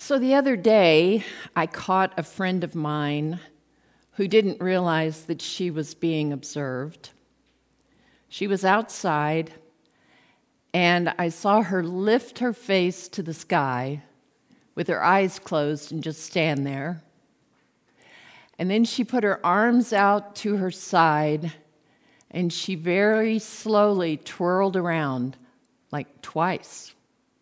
So the other day, I caught a friend of mine who didn't realize that she was being observed. She was outside, and I saw her lift her face to the sky with her eyes closed and just stand there. And then she put her arms out to her side, and she very slowly twirled around, like twice.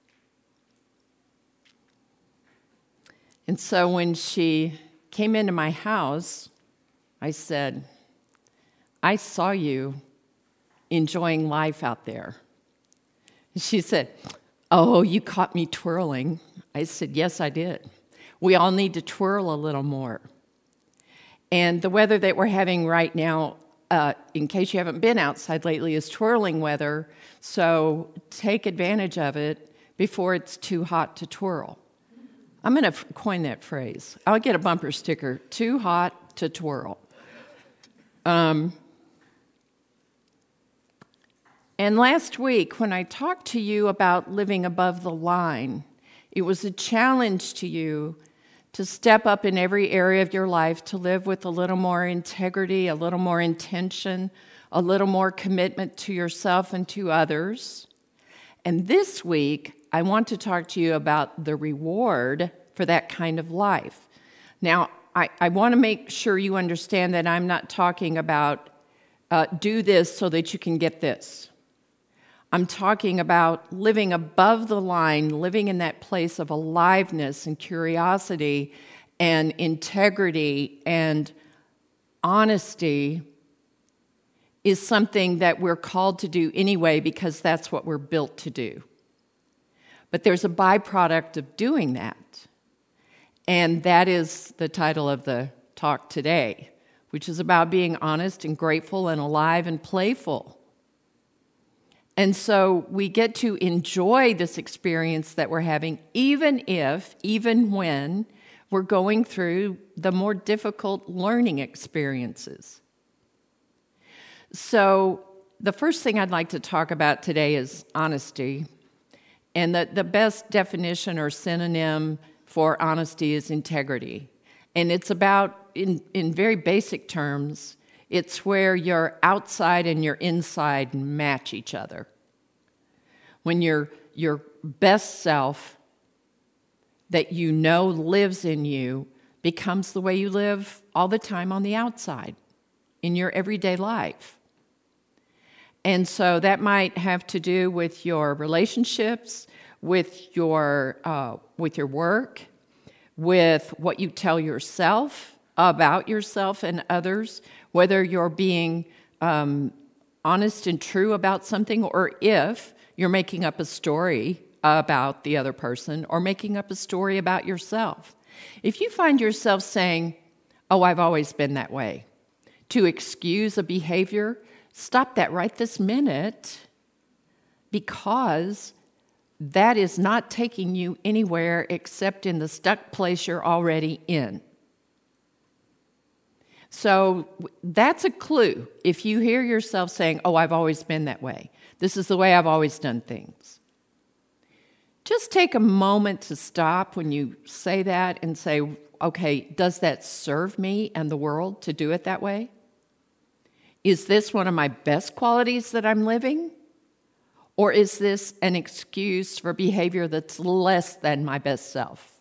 And so when she came into my house, I said, "I saw you enjoying life out there." And she said, "Oh, you caught me twirling." I said, "Yes, I did. We all need to twirl a little more." And the weather that we're having right now, in case you haven't been outside lately, is twirling weather. So take advantage of it before it's too hot to twirl. I'm going to coin that phrase. I'll get a bumper sticker, "Too hot to twirl." And last week, when I talked to you about living above the line, it was a challenge to you to step up in every area of your life, to live with a little more integrity, a little more intention, a little more commitment to yourself and to others. And this week, I want to talk to you about the reward for that kind of life. Now, I want to make sure you understand that I'm not talking about do this so that you can get this. I'm talking about living above the line, living in that place of aliveness and curiosity and integrity and honesty is something that we're called to do anyway because that's what we're built to do. But there's a byproduct of doing that. And that is the title of the talk today, which is about being honest and grateful and alive and playful. And so we get to enjoy this experience that we're having, even when we're going through the more difficult learning experiences. So the first thing I'd like to talk about today is honesty. And the best definition or synonym for honesty is integrity. And it's about, in very basic terms, it's where your outside and your inside match each other. When your best self that you know lives in you becomes the way you live all the time on the outside in your everyday life. And so that might have to do with your relationships, with your work, with what you tell yourself about yourself and others, whether you're being honest and true about something, or if you're making up a story about the other person or making up a story about yourself. If you find yourself saying, "Oh, I've always been that way," to excuse a behavior, stop that right this minute, because that is not taking you anywhere except in the stuck place you're already in. So that's a clue. If you hear yourself saying, "Oh, I've always been that way. This is the way I've always done things." Just take a moment to stop when you say that and say, "Okay, does that serve me and the world to do it that way? Is this one of my best qualities that I'm living? Or is this an excuse for behavior that's less than my best self?"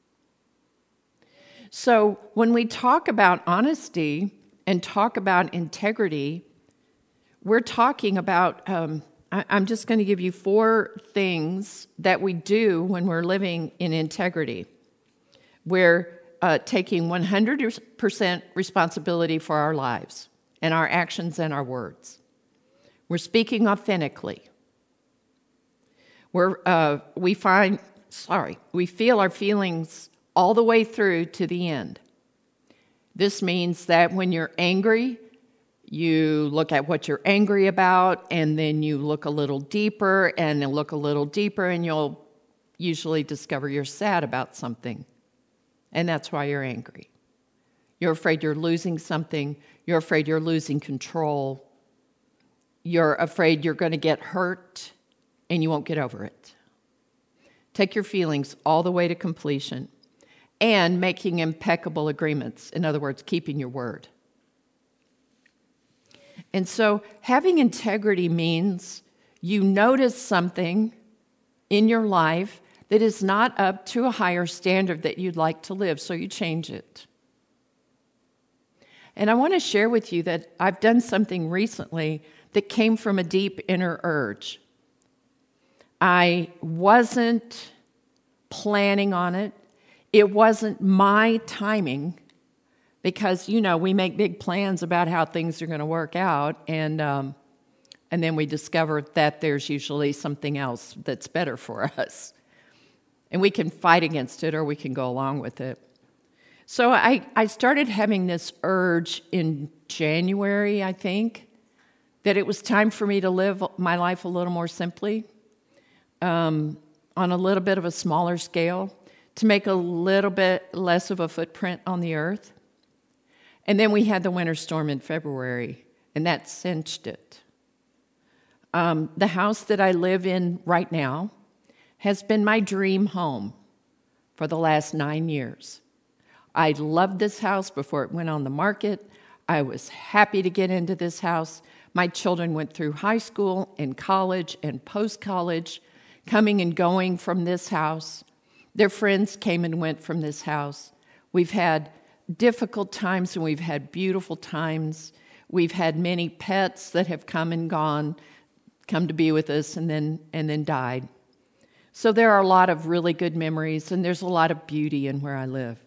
So when we talk about honesty and talk about integrity, we're talking about, I'm just going to give you 4 things that we do when we're living in integrity. We're taking 100% responsibility for our lives and our actions and our words. We're speaking authentically. We feel our feelings all the way through to the end. This means that when you're angry, you look at what you're angry about, and then you look a little deeper, and you'll usually discover you're sad about something. And that's why you're angry. You're afraid you're losing something. You're afraid you're losing control. You're afraid you're going to get hurt, and you won't get over it. Take your feelings all the way to completion. and making impeccable agreements. In other words, keeping your word. And so having integrity means you notice something in your life that is not up to a higher standard that you'd like to live, so you change it. And I want to share with you that I've done something recently that came from a deep inner urge. I wasn't planning on it. It wasn't my timing because, we make big plans about how things are going to work out, and then we discover that there's usually something else that's better for us. And we can fight against it or we can go along with it. So I started having this urge in January, I think, that it was time for me to live my life a little more simply, on a little bit of a smaller scale, to make a little bit less of a footprint on the earth. And then we had the winter storm in February, and that cinched it. The house that I live in right now has been my dream home for the last 9 years. I loved this house before it went on the market. I was happy to get into this house. My children went through high school and college and post-college, coming and going from this house. Their friends came and went from this house. We've had difficult times and we've had beautiful times. We've had many pets that have come and gone, come to be with us and then died. So there are a lot of really good memories, and there's a lot of beauty in where I live.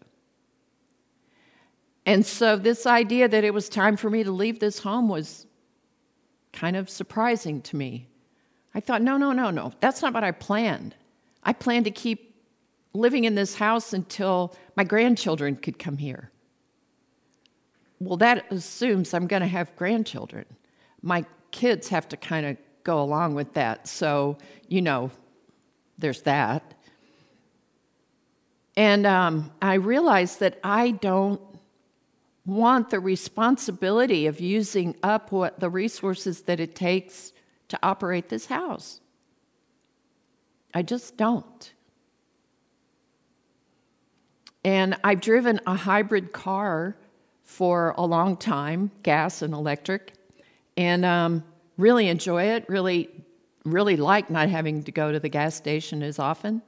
And so this idea that it was time for me to leave this home was kind of surprising to me. I thought, no, that's not what I planned. I planned to keep living in this house until my grandchildren could come here. Well, that assumes I'm going to have grandchildren. My kids have to kind of go along with that. So, there's that. And I realized that I don't want the responsibility of using up the resources that it takes to operate this house. I just don't. And I've driven a hybrid car for a long time, gas and electric, and really enjoy it, really like not having to go to the gas station as often.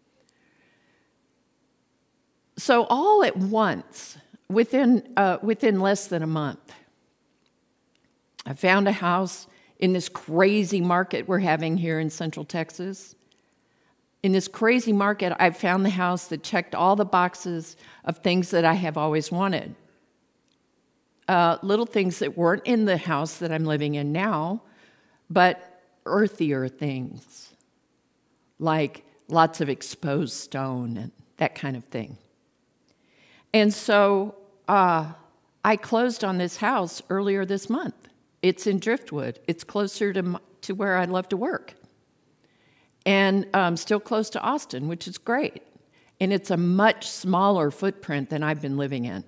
So all at once, within less than a month, I found a house in this crazy market we're having here in Central Texas. In this crazy market, I found the house that checked all the boxes of things that I have always wanted. Little things that weren't in the house that I'm living in now, but earthier things, like lots of exposed stone and that kind of thing. And so I closed on this house earlier this month. It's in Driftwood. It's closer to where I love to work. And still close to Austin, which is great. And it's a much smaller footprint than I've been living in.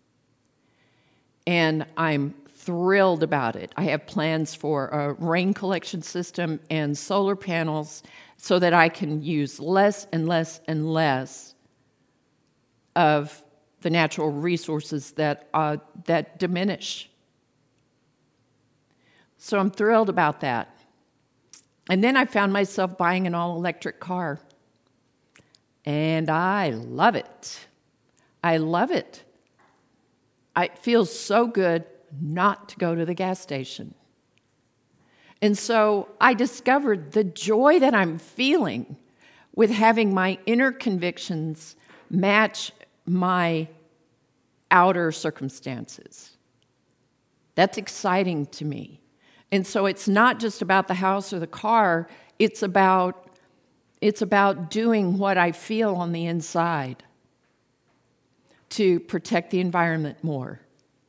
And I'm thrilled about it. I have plans for a rain collection system and solar panels so that I can use less and less and less of the natural resources that diminish. So I'm thrilled about that. And then I found myself buying an all-electric car. And I love it. I love it. It feels so good not to go to the gas station. And so I discovered the joy that I'm feeling with having my inner convictions match my outer circumstances. That's exciting to me. And so it's not just about the house or the car, it's about doing what I feel on the inside to protect the environment more.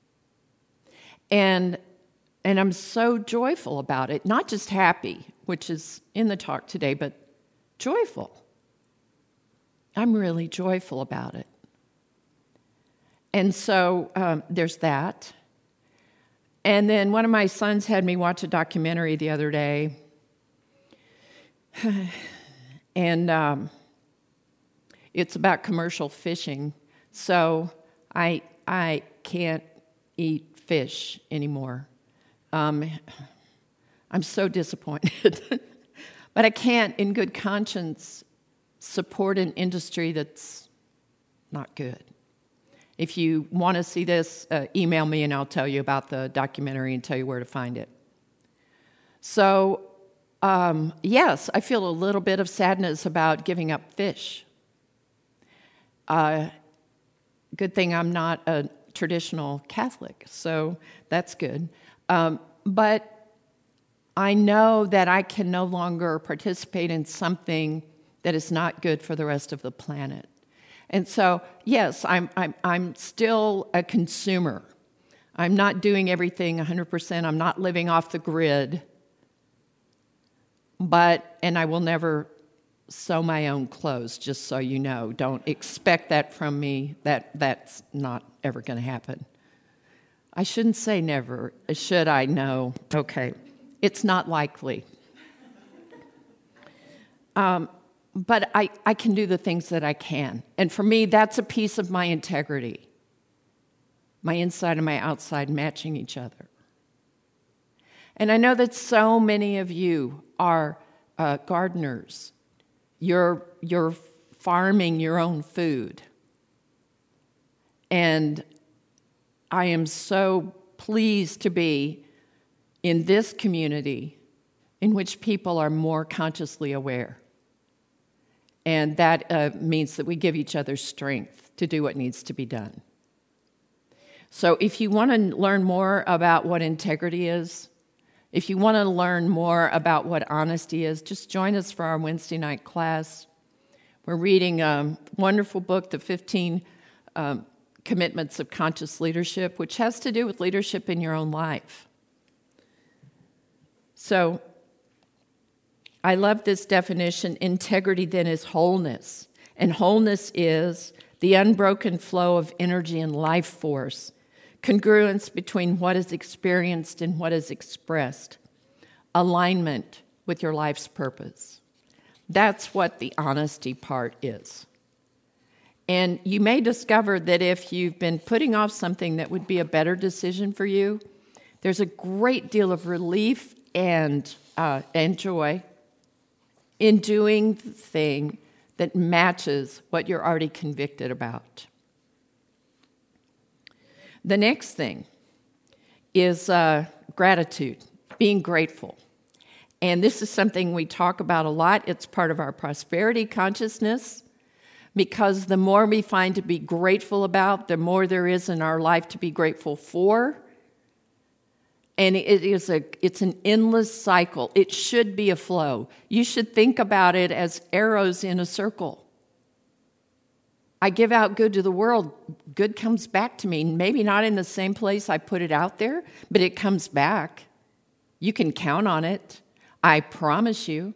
And I'm so joyful about it, not just happy, which is in the talk today, but joyful. I'm really joyful about it. And so there's that. And then one of my sons had me watch a documentary the other day. And It's about commercial fishing. So I can't eat fish anymore. I'm so disappointed. But I can't, in good conscience, support an industry that's not good. If you want to see this, email me and I'll tell you about the documentary and tell you where to find it. So, yes, I feel a little bit of sadness about giving up fish. Good thing I'm not a traditional Catholic, so that's good. But I know that I can no longer participate in something that is not good for the rest of the planet. And so, yes, I'm still a consumer. I'm not doing everything 100%. I'm not living off the grid. And I will never sew my own clothes, just so you know. Don't expect that from me. That's not ever going to happen. I shouldn't say never. Should I? No. Okay. It's not likely. But I can do the things that I can. And for me, that's a piece of my integrity. My inside and my outside matching each other. And I know that so many of you are gardeners. You're farming your own food. And I am so pleased to be in this community in which people are more consciously aware. And that means that we give each other strength to do what needs to be done. So if you want to learn more about what integrity is, if you want to learn more about what honesty is, just join us for our Wednesday night class. We're reading a wonderful book, The 15 Commitments of Conscious Leadership, which has to do with leadership in your own life. So I love this definition. Integrity then is wholeness. And wholeness is the unbroken flow of energy and life force, congruence between what is experienced and what is expressed, alignment with your life's purpose. That's what the honesty part is. And you may discover that if you've been putting off something that would be a better decision for you, there's a great deal of relief and joy in doing the thing that matches what you're already convicted about. The next thing is gratitude, being grateful. And this is something we talk about a lot. It's part of our prosperity consciousness, because the more we find to be grateful about, the more there is in our life to be grateful for. And it's an endless cycle. It should be a flow. You should think about it as arrows in a circle. I give out good to the world. Good comes back to me. Maybe not in the same place I put it out there, but it comes back. You can count on it. I promise you.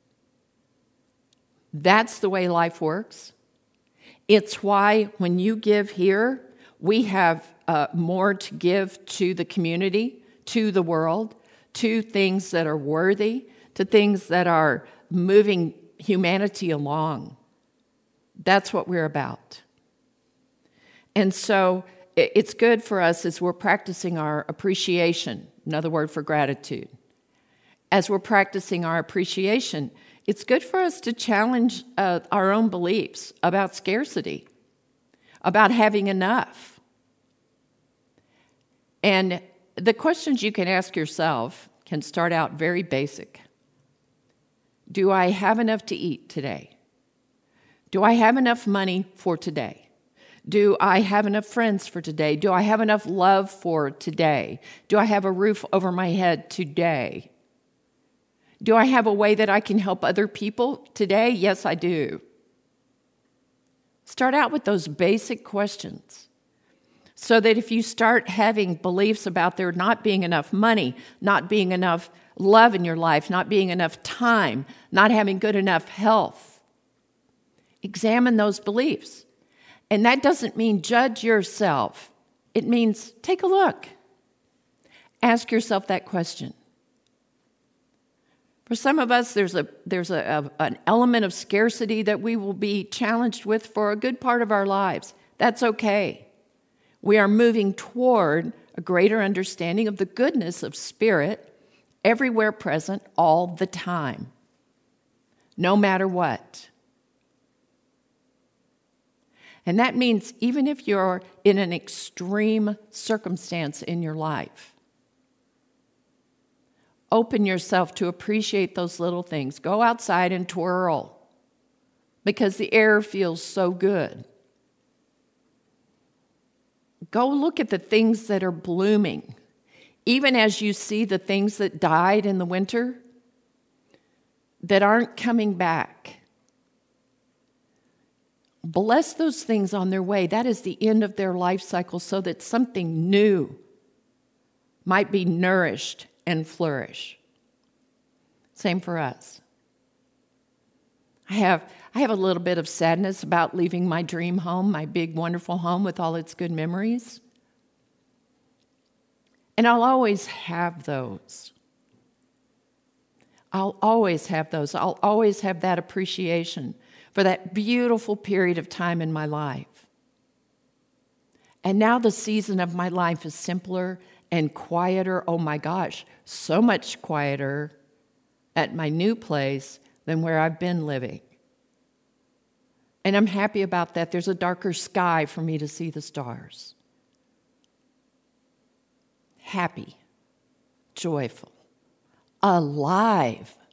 That's the way life works. It's why when you give here, we have more to give to the community, to the world, to things that are worthy, to things that are moving humanity along. That's what we're about. And so it's good for us as we're practicing our appreciation, another word for gratitude. As we're practicing our appreciation, it's good for us to challenge our own beliefs about scarcity, about having enough. And the questions you can ask yourself can start out very basic. Do I have enough to eat today? Do I have enough money for today? Do I have enough friends for today? Do I have enough love for today? Do I have a roof over my head today? Do I have a way that I can help other people today? Yes, I do. Start out with those basic questions, so that if you start having beliefs about there not being enough money, not being enough love in your life, not being enough time, not having good enough health, examine those beliefs. And that doesn't mean judge yourself. It means take a look. Ask yourself that question. For some of us, there's an element of scarcity that we will be challenged with for a good part of our lives. That's okay. We are moving toward a greater understanding of the goodness of Spirit everywhere present all the time, no matter what. And that means even if you're in an extreme circumstance in your life, open yourself to appreciate those little things. Go outside and twirl because the air feels so good. Go look at the things that are blooming. Even as you see the things that died in the winter that aren't coming back. Bless those things on their way. That is the end of their life cycle so that something new might be nourished and flourish. Same for us. I have a little bit of sadness about leaving my dream home, my big, wonderful home with all its good memories. And I'll always have those. I'll always have those. I'll always have that appreciation for that beautiful period of time in my life. And now the season of my life is simpler and quieter. Oh my gosh, so much quieter at my new place than where I've been living. And I'm happy about that. There's a darker sky for me to see the stars. Happy, joyful, alive.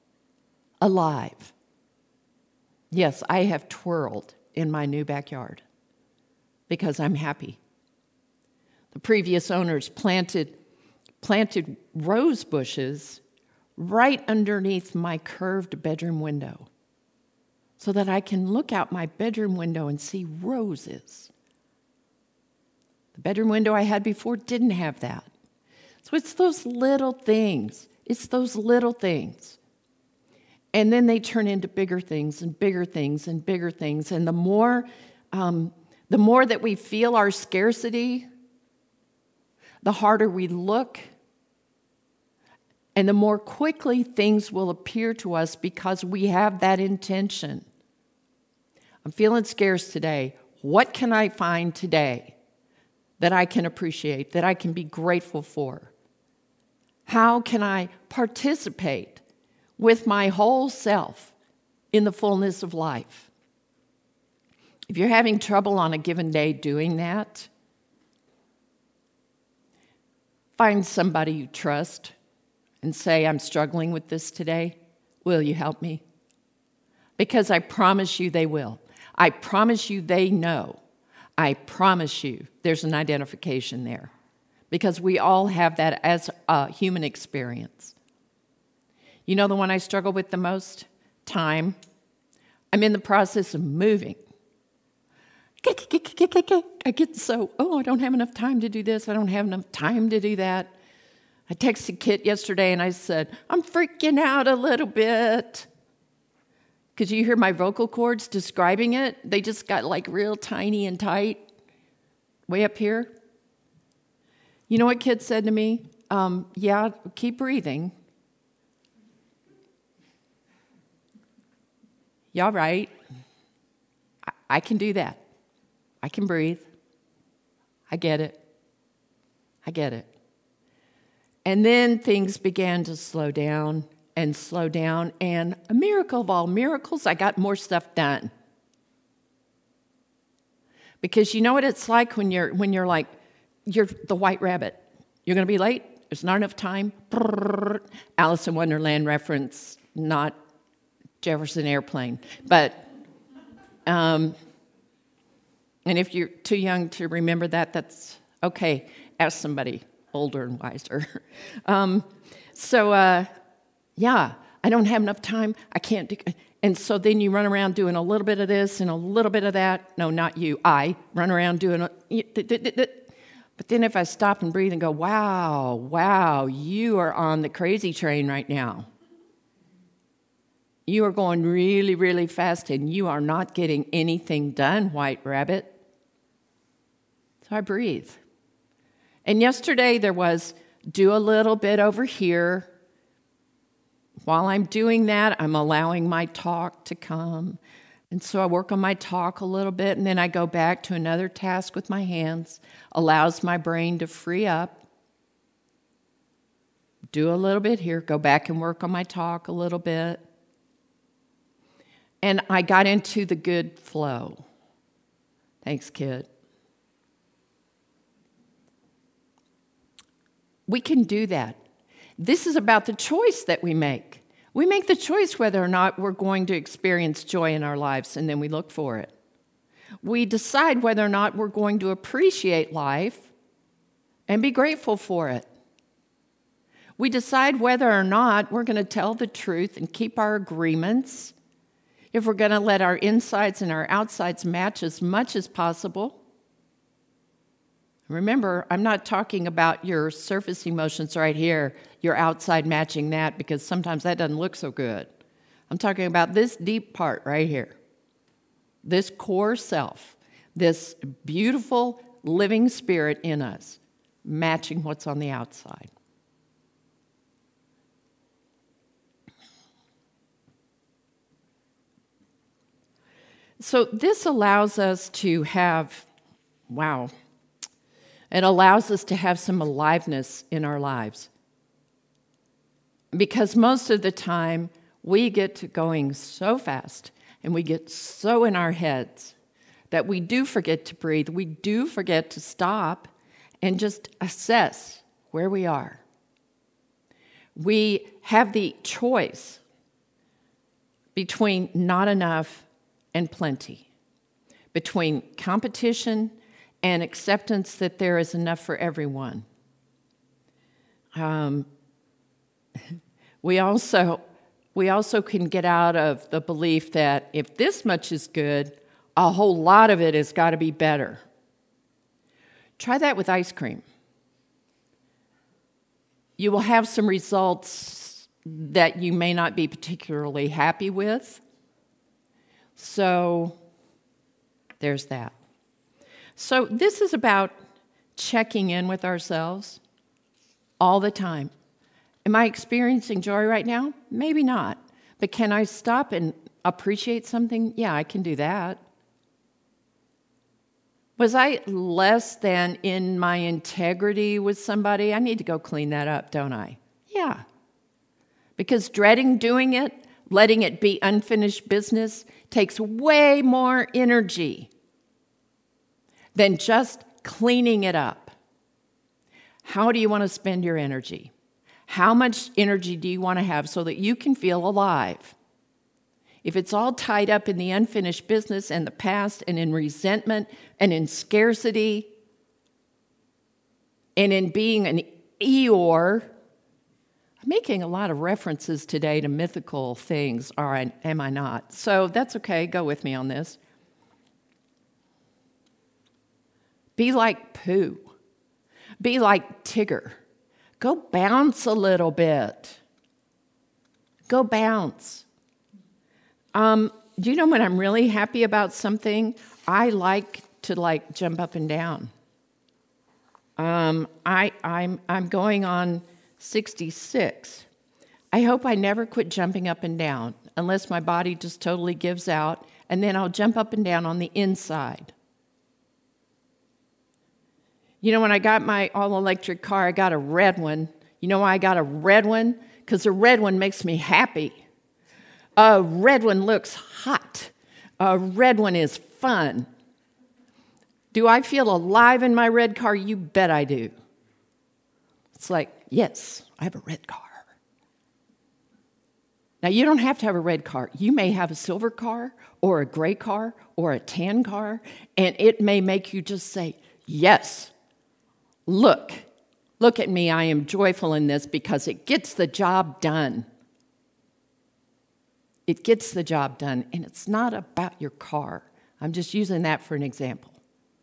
Yes, I have twirled in my new backyard because I'm happy. The previous owners planted rose bushes right underneath my curved bedroom window so that I can look out my bedroom window and see roses. The bedroom window I had before didn't have that. So it's those little things. It's those little things. And then they turn into bigger things and bigger things and bigger things. And the more that we feel our scarcity, the harder we look, and the more quickly things will appear to us because we have that intention. I'm feeling scarce today. What can I find today that I can appreciate, that I can be grateful for? How can I participate with my whole self in the fullness of life? If you're having trouble on a given day doing that, find somebody you trust and say, I'm struggling with this today. Will you help me? Because I promise you they will. I promise you they know. I promise you there's an identification there. Because we all have that as a human experience. You know the one I struggle with the most? Time. I'm in the process of moving. I get so, I don't have enough time to do this. I don't have enough time to do that. I texted Kit yesterday and I said, I'm freaking out a little bit. Could you hear my vocal cords describing it? They just got like real tiny and tight way up here. You know what Kit said to me? Yeah, keep breathing. Y'all right. I can do that. I can breathe. I get it. And then things began to slow down, and a miracle of all miracles, I got more stuff done. Because you know what it's like when you're like, you're the white rabbit. You're going to be late. There's not enough time. Alice in Wonderland reference, not Jefferson Airplane. But, and if you're too young to remember that, that's okay. Ask somebody older and wiser. Yeah, I don't have enough time. I can't do. And so then you run around doing a little bit of this and a little bit of that. No, not you. I run around doing. But then if I stop and breathe and go, wow, you are on the crazy train right now. You are going really, really fast and you are not getting anything done, white rabbit. So I breathe. And yesterday there was do a little bit over here While I'm doing that, I'm allowing my talk to come. And so I work on my talk a little bit, and then I go back to another task with my hands, allows my brain to free up. Do a little bit here, go back and work on my talk a little bit. And I got into the good flow. Thanks, kid. We can do that. This is about the choice that we make. We make the choice whether or not we're going to experience joy in our lives, and then we look for it. We decide whether or not we're going to appreciate life and be grateful for it. We decide whether or not we're going to tell the truth and keep our agreements, if we're going to let our insides and our outsides match as much as possible. Remember, I'm not talking about your surface emotions right here, your outside matching that, because sometimes that doesn't look so good. I'm talking about this deep part right here, this core self, this beautiful living spirit in us, matching what's on the outside. So this allows us to have, it allows us to have some aliveness in our lives. Because most of the time, we get to going so fast and we get so in our heads that we do forget to breathe. We do forget to stop and just assess where we are. We have the choice between not enough and plenty, between competition and acceptance that there is enough for everyone. We also can get out of the belief that if this much is good, a whole lot of it has got to be better. Try that with ice cream. You will have some results that you may not be particularly happy with. So there's that. So this is about checking in with ourselves all the time. Am I experiencing joy right now? Maybe not. But can I stop and appreciate something? Yeah, I can do that. Was I less than in my integrity with somebody? I need to go clean that up, don't I? Yeah. Because dreading doing it, letting it be unfinished business, takes way more energy than just cleaning it up. How do you want to spend your energy? How much energy do you want to have so that you can feel alive? If it's all tied up in the unfinished business and the past and in resentment and in scarcity and in being an Eeyore, I'm making a lot of references today to mythical things, or am I not? So that's okay, go with me on this. Be like Pooh. Be like Tigger. Go bounce a little bit. Go bounce. Do you know when I'm really happy about something, I like to jump up and down. I'm going on 66. I hope I never quit jumping up and down unless my body just totally gives out, and then I'll jump up and down on the inside. You know, when I got my all-electric car, I got a red one. You know why I got a red one? Because the red one makes me happy. A red one looks hot. A red one is fun. Do I feel alive in my red car? You bet I do. It's like, yes, I have a red car. Now, you don't have to have a red car. You may have a silver car or a gray car or a tan car, and it may make you just say, yes, look at me. I am joyful in this because it gets the job done. It gets the job done, and it's not about your car. I'm just using that for an example.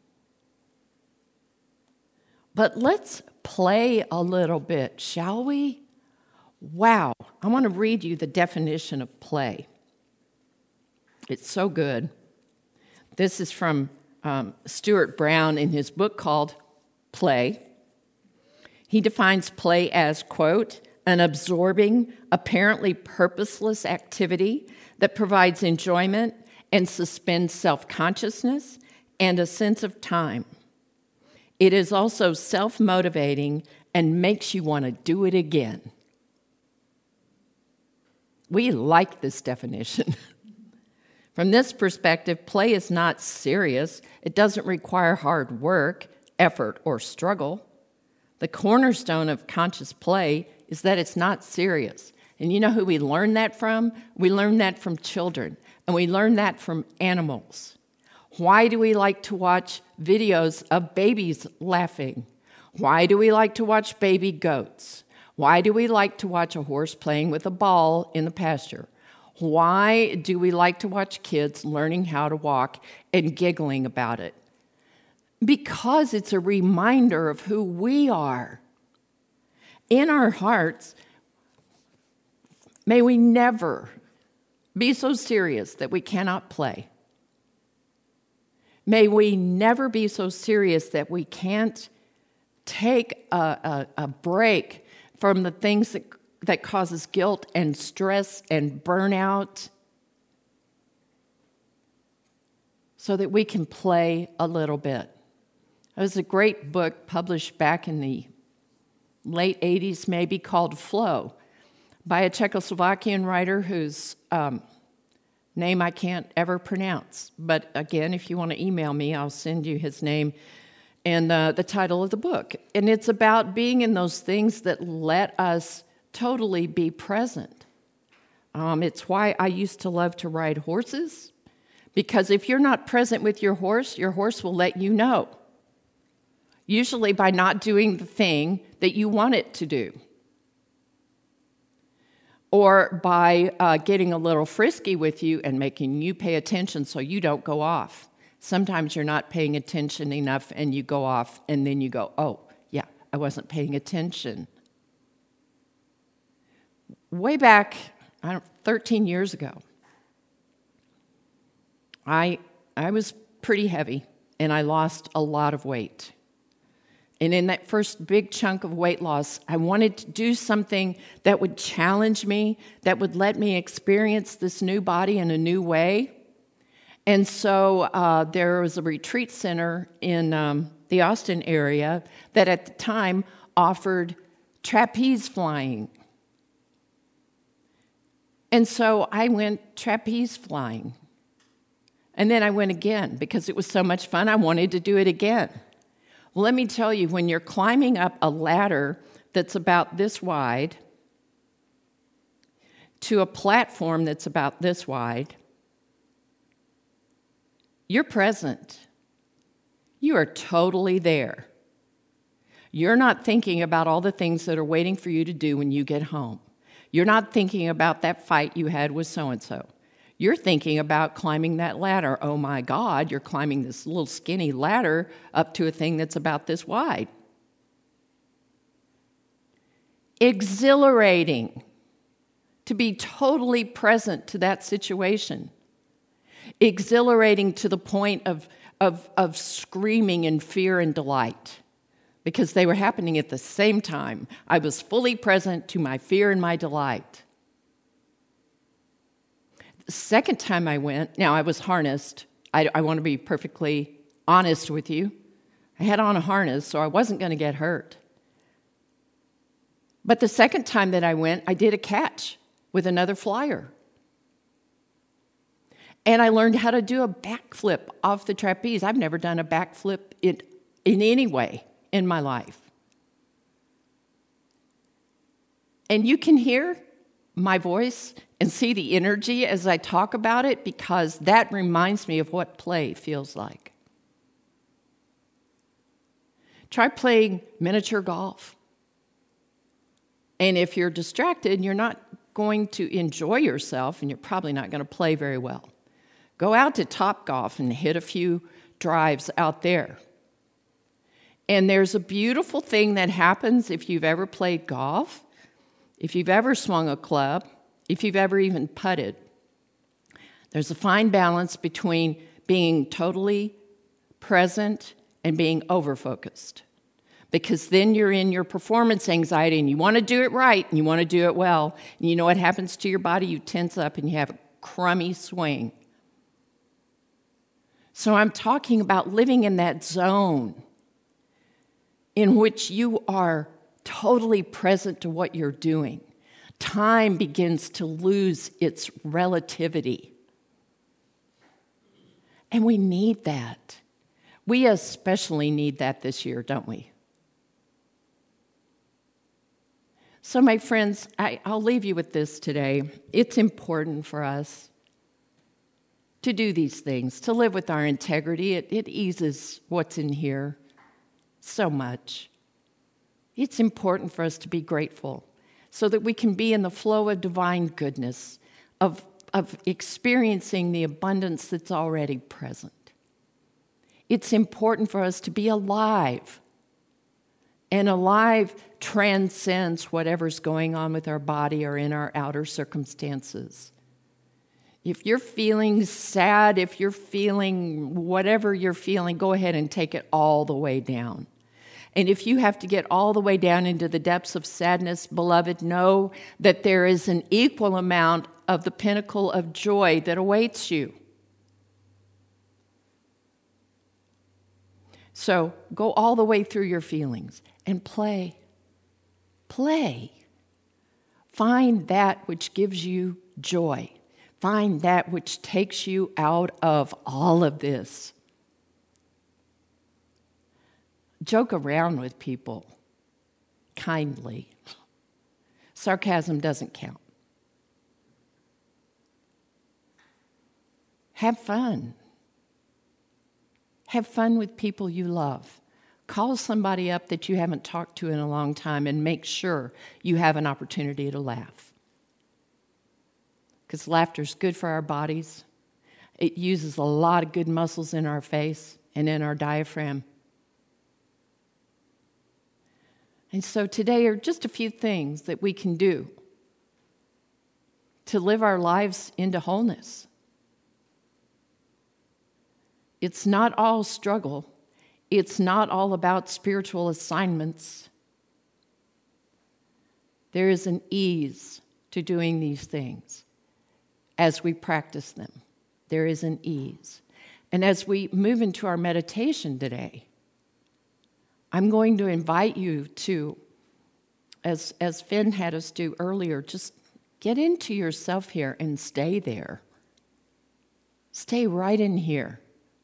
But let's play a little bit, shall we? Wow, I want to read you the definition of play. It's so good. This is from Stuart Brown in his book called Play. He defines play as, quote, an absorbing, apparently purposeless activity that provides enjoyment and suspends self-consciousness and a sense of time. It is also self-motivating and makes you want to do it again. We like this definition. From this perspective, play is not serious. It doesn't require hard work, effort, or struggle. The cornerstone of conscious play is that it's not serious. And you know who we learn that from? We learn that from children, and we learn that from animals. Why do we like to watch videos of babies laughing? Why do we like to watch baby goats? Why do we like to watch a horse playing with a ball in the pasture? Why do we like to watch kids learning how to walk and giggling about it? Because it's a reminder of who we are. In our hearts, may we never be so serious that we cannot play. May we never be so serious that we can't take a break from the things that causes guilt and stress and burnout so that we can play a little bit. It was a great book published back in the late 80s, maybe, called Flow, by a Czechoslovakian writer whose name I can't ever pronounce. But again, if you want to email me, I'll send you his name and the title of the book. And it's about being in those things that let us totally be present. It's why I used to love to ride horses, because if you're not present with your horse will let you know. Usually by not doing the thing that you want it to do. Or by getting a little frisky with you and making you pay attention so you don't go off. Sometimes you're not paying attention enough and you go off and then you go, oh, yeah, I wasn't paying attention. Way back, 13 years ago, I was pretty heavy and I lost a lot of weight. And in that first big chunk of weight loss, I wanted to do something that would challenge me, that would let me experience this new body in a new way. And so there was a retreat center in the Austin area that at the time offered trapeze flying. And so I went trapeze flying. And then I went again because it was so much fun, I wanted to do it again. Well, let me tell you, when you're climbing up a ladder that's about this wide to a platform that's about this wide, you're present. You are totally there. You're not thinking about all the things that are waiting for you to do when you get home. You're not thinking about that fight you had with so-and-so. You're thinking about climbing that ladder. Oh my God, you're climbing this little skinny ladder up to a thing that's about this wide. Exhilarating to be totally present to that situation. Exhilarating to the point of screaming in fear and delight because they were happening at the same time. I was fully present to my fear and my delight. The second time I went, now I was harnessed. I want to be perfectly honest with you. I had on a harness, so I wasn't going to get hurt. But the second time that I went, I did a catch with another flyer. And I learned how to do a backflip off the trapeze. I've never done a backflip in any way in my life. And you can hear my voice and see the energy as I talk about it because that reminds me of what play feels like. Try playing miniature golf. And if you're distracted, you're not going to enjoy yourself and you're probably not going to play very well. Go out to Topgolf and hit a few drives out there. And there's a beautiful thing that happens if you've ever played golf, if you've ever swung a club, if you've ever even putted. There's a fine balance between being totally present and being over-focused. because then you're in your performance anxiety and you want to do it right and you want to do it well. And you know what happens to your body? You tense up and you have a crummy swing. So I'm talking about living in that zone in which you are totally present to what you're doing. Time begins to lose its relativity. And we need that. We especially need that this year, don't we? So, my friends, I'll leave you with this today. It's important for us to do these things, to live with our integrity. It eases what's in here so much. It's important for us to be grateful so that we can be in the flow of divine goodness, of experiencing the abundance that's already present. It's important for us to be alive. And alive transcends whatever's going on with our body or in our outer circumstances. If you're feeling sad, if you're feeling whatever you're feeling, go ahead and take it all the way down. And if you have to get all the way down into the depths of sadness, beloved, know that there is an equal amount of the pinnacle of joy that awaits you. So go all the way through your feelings and play. Play. Find that which gives you joy. Find that which takes you out of all of this. Joke around with people kindly. Sarcasm doesn't count. Have fun. Have fun with people you love. Call somebody up that you haven't talked to in a long time and make sure you have an opportunity to laugh. Because laughter is good for our bodies. It uses a lot of good muscles in our face and in our diaphragm. And so today are just a few things that we can do to live our lives into wholeness. It's not all struggle. It's not all about spiritual assignments. There is an ease to doing these things as we practice them. There is an ease. And as we move into our meditation today, I'm going to invite you to, as Finn had us do earlier, just get into yourself here and stay there. Stay right in here.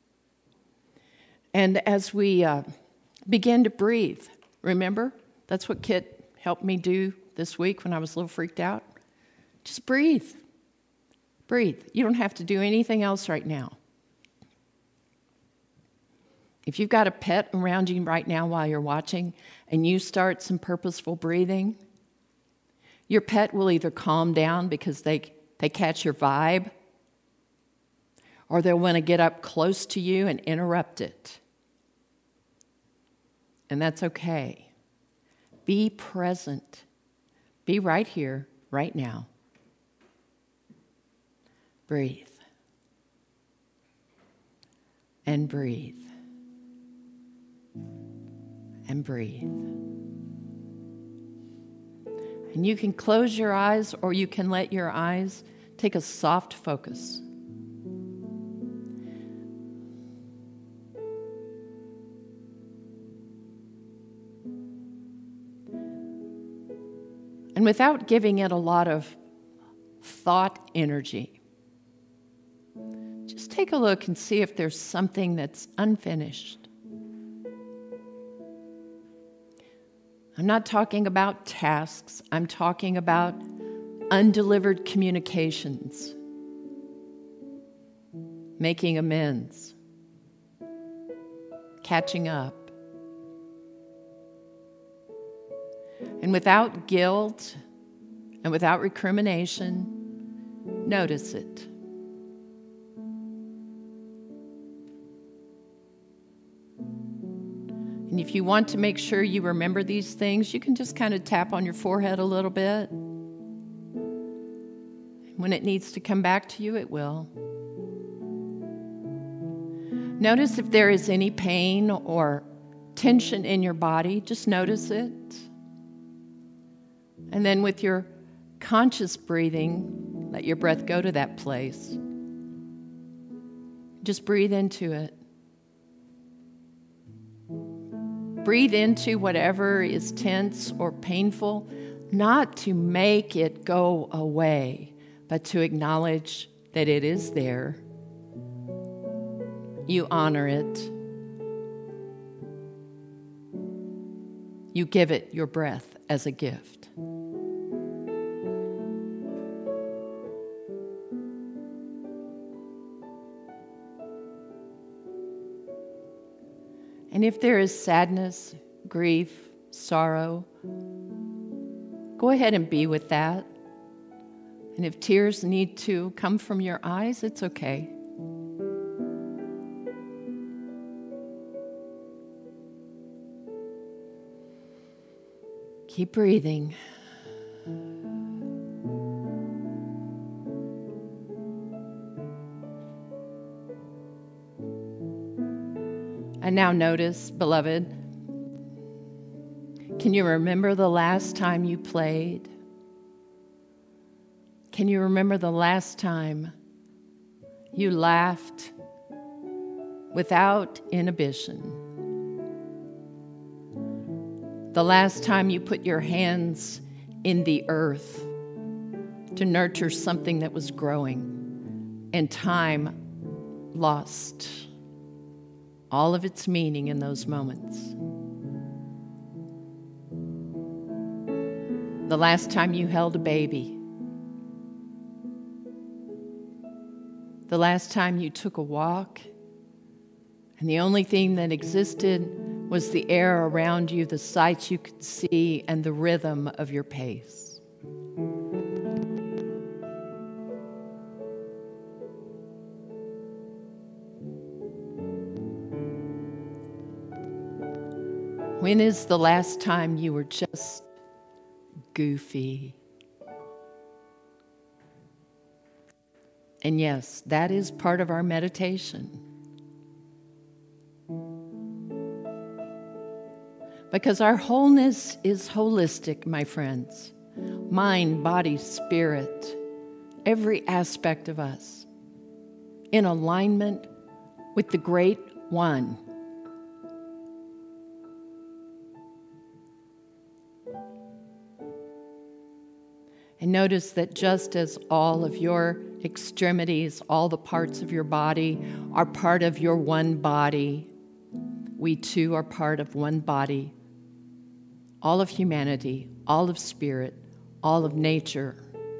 And as we begin to breathe, remember, that's what Kit helped me do this week when I was a little freaked out. Just breathe. Breathe. You don't have to do anything else right now. If you've got a pet around you right now while you're watching and you start some purposeful breathing, your pet will either calm down because they catch your vibe, or they'll want to get up close to you and interrupt it. And that's okay. Be present. Be right here, right now. Breathe. And breathe. And breathe. And you can close your eyes or you can let your eyes take a soft focus. And without giving it a lot of thought energy, just take a look and see if there's something that's unfinished. I'm not talking about tasks. I'm talking about undelivered communications, making amends, catching up. And without guilt and without recrimination, notice it. And if you want to make sure you remember these things, you can just kind of tap on your forehead a little bit. When it needs to come back to you, it will. Notice if there is any pain or tension in your body, just notice it. And then with your conscious breathing, let your breath go to that place. Just breathe into it. Breathe into whatever is tense or painful, not to make it go away, but to acknowledge that it is there. You honor it. You give it your breath as a gift. And if there is sadness, grief, sorrow, go ahead and be with that. And if tears need to come from your eyes, it's okay. Keep breathing. And now notice, beloved, can you remember the last time you played? Can you remember the last time you laughed without inhibition? The last time you put your hands in the earth to nurture something that was growing and time lost all of its meaning in those moments. The last time you held a baby. The last time you took a walk and the only thing that existed was the air around you, the sights you could see, and the rhythm of your pace. When is the last time you were just goofy? And yes, that is part of our meditation. Because our wholeness is holistic, my friends. Mind, body, spirit, every aspect of us in alignment with the Great One. And notice that just as all of your extremities, all the parts of your body are part of your one body, we too are part of one body. All of humanity, all of spirit, all of nature.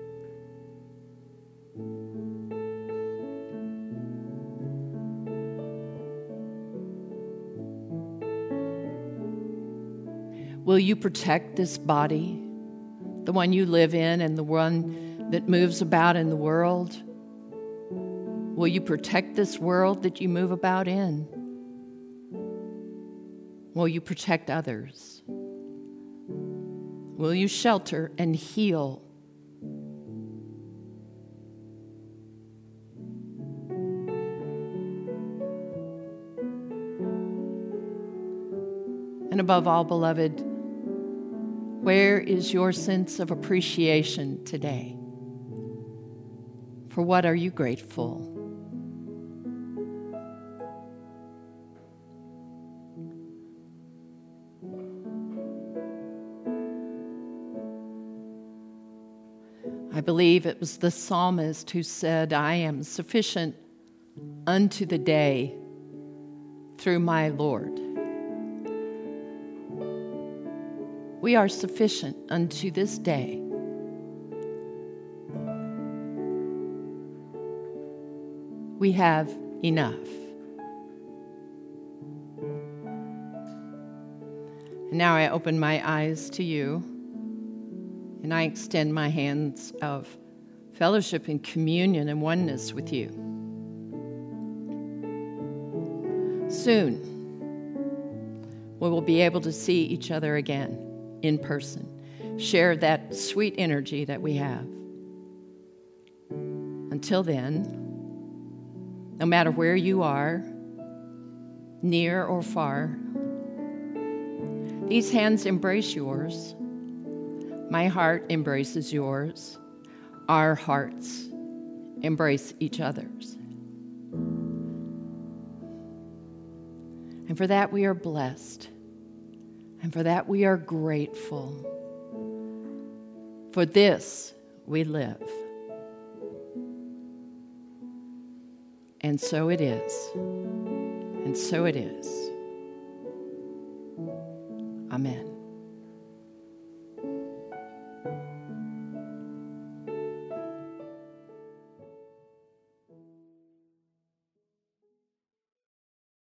Will you protect this body? The one you live in and the one that moves about in the world? Will you protect this world that you move about in? Will you protect others? Will you shelter and heal? And above all, beloved, where is your sense of appreciation today? For what are you grateful? I believe it was the psalmist who said, I am sufficient unto the day through my Lord. We are sufficient unto this day. We have enough. And now I open my eyes to you, and I extend my hands of fellowship and communion and oneness with you. Soon, we will be able to see each other again in person, share that sweet energy that we have. Until then, no matter where you are, near or far, These hands embrace yours. My heart embraces yours. Our hearts embrace each other's. And for that we are blessed. And for that we are grateful. For this we live. And so it is. And so it is. Amen.